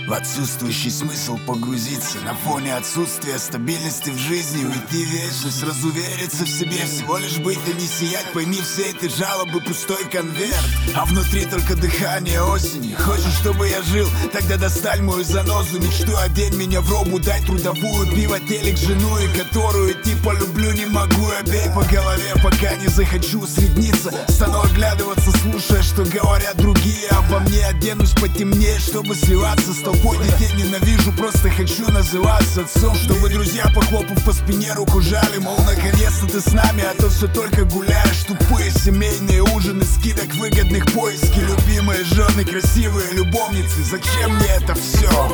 В отсутствующий смысл погрузиться на фоне отсутствия стабильности в жизни. Уйти в вечность, разувериться в себе, всего лишь быть и не сиять. Пойми, все эти жалобы пустой конверт, а внутри только дыхание осени. Хочешь, чтобы я жил? Тогда достань мою занозу. Мечту одень меня в робу, дай трудовую, пиво, телек, жену, и которую типа люблю не могу. Я бей по голове, пока не захочу усредниться. Стану оглядываться, слушая, что говорят другие обо мне. Оденусь потемнее, чтобы сливаться с толпой. Детей ненавижу, просто хочу называться отцом. Чтобы друзья, похлопав по спине, руку жали. Мол, наконец-то ты с нами, а то все только гуляешь. Тупые семейные ужины, скидок выгодных, поиски. Любимые жены, красивые любовницы. Зачем мне это все?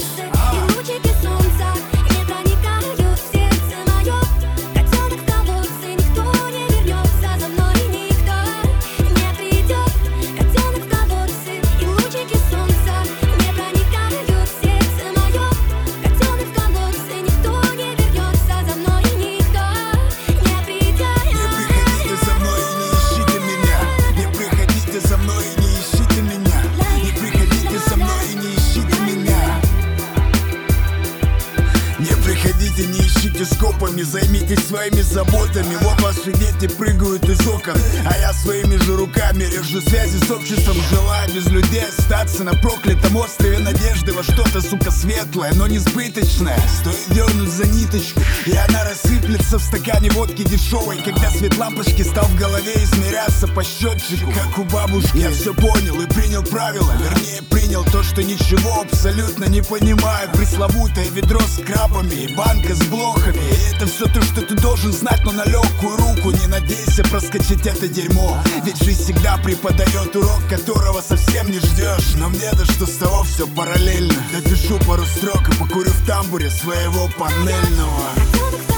Не ищите скопами, займитесь своими заботами. Вот ваши дети прыгают из окон, а я своими же руками режу связи с обществом. Желаю без людей остаться на проклятом острове надежды во что-то, сука, светлое, но несбыточное. Стоит дернуть за ниточку, и она рассыплется в стакане водки дешевой. Когда свет лампочки стал в голове измеряться по счетчику, как у бабушки. Я все понял и принял правила, вернее принял то, что ничего абсолютно не понимаю. Пресловутое ведро с крабами и банка с блохами. И это все то, что ты должен знать, но на легкую руку. Не надейся проскочить это дерьмо, ведь жизнь всегда преподает урок, которого совсем не ждешь. Но мне-то что с того, все параллельно. Допишу пару строк и покурю в тамбуре своего панельного.